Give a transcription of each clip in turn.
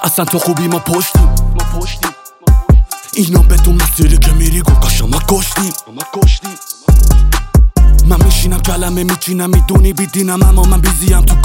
اصلا تو خوبی ما پشتیم اینا به تو مسیری که میری گوگاشا ما کشتیم من میشینم کلمه میچینم میدونی بیدینم اما من بیزیم تو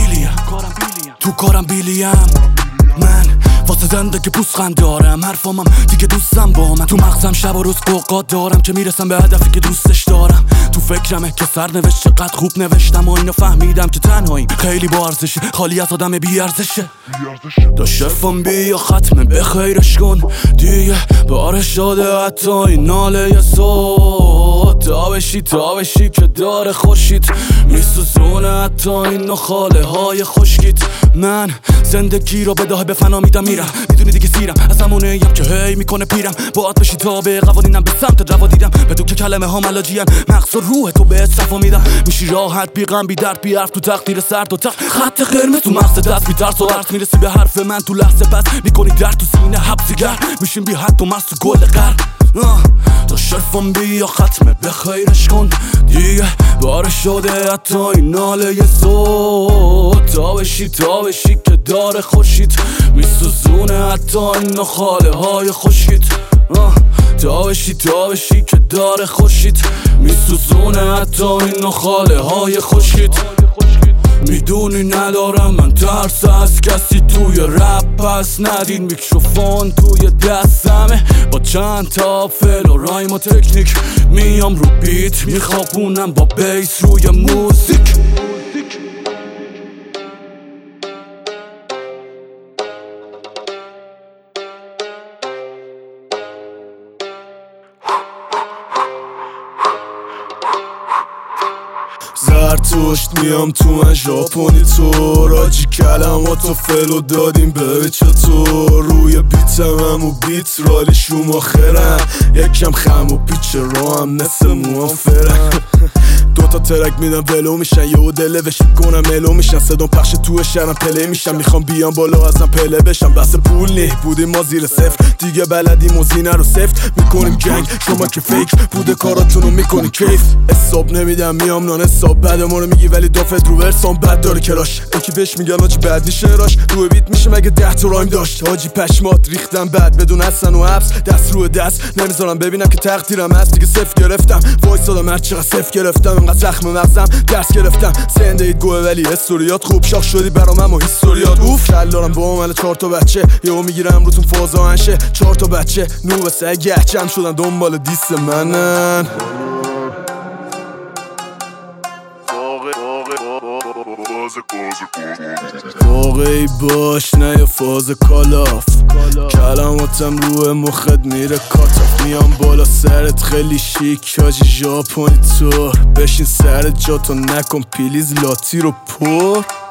کارم بیلیم من واسه زندگی پوسخند دارم حرفامم دیگه دوستم با من تو مغزم شب و روز قوقات دارم که میرسم به هدفی که دوستش دارم تو فکرمه که سرنوشت چقدر خوب نوشتم و اینو فهمیدم که تنهاییم خیلی با ارزشه خالی از آدم بی ارزشه دا شرفم بیا ختمه به خیرش کن دیگه بارش داده حتی این ناله صوت تا بشی که داره خورشید میسوزونه حتی این نخاله های خشکیت من زندگی رو به داه به فنا میدم میرم میدونی دیگه سیرم از همونه ایم که هی میکنه پیرم باید بشی تا به قوانینم به سمت روا دیدم بدون که کلمه ها ملاجیم مغز و روح تو به صفا میدم میشی راحت بی غم بی درد بی حرف تو تقدیر سرد و خط قرمز تو مغز دست بی ترس و عرض میرسی به حرف من تو لحظه پس میکنی درد تو سینه حبسیگر میشیم بی حد و مرز تو گل غرب تا شرفم بیا ختمه به خیرش کن دیگه بارش شده حتی این ناله صوت تا بشی که داره خورشید میسوزونه حتی این نخاله های خشکیت تا بشی که داره خورشید میسوزونه حتی این نخاله های خشکیت میدونی ندارم من ترس از کسی توی رپ پس ندید میکروفون توی دستمه با چند تا فعل و رایم و تکنیک میام رو بیت میخوابونم با بیس روی موزیک زرتشت میام تو من ژاپنی تو راجی کلماتو فلو دادیم به چطور روی بیتم هم و بیت رالی شوماخرم یکم خم و پیچ رو هم مثل موافرم دوتا ترک میدم ولو میشن یهو دلوش کنم الو میشن صدام پخش تو شهرم پله میشم میخوام بیام بالا ازم پله بشم بس پول نی بودیم ما زیر صفر دیگه بلدیم و زینه رو سفت میکنیم جنگ شما که فیک بوده کاراتونو میکنی کیف حساب نمیدم میام نان حساب بعد ما رو میگی ولی دافت رو ورسام بد داره کراش یکی بهش میگن آجی بد میشه راش روی بیت میشه مگه 10 تا رایم داشت آجی پشمات ریختم بعد بدون حسن و حبس دست رو دست نمیذارم ببینم که تقدیرم هست دیگه صفر گرفتم وایسادم هر چقدر صفر گرفتم انقدر زخم مغزم درس گرفتم زندگیت گوه ولی استوریات خوب شاخ شدی برام اما هیستوریات اوف کل دارم با عمل 4 تا بچه یهو میگیرم روتون فازا انشه 4 تا بچه نو سگ جمع شدن دنبال دیس منن واقعی باش نه یه فاز کالاف کلماتم روی مخت میره کاتاف میام بالا سرت خیلی شیک حاجی ژاپنی طور بشین سر جاتو نکن پلیز لاتی رو پر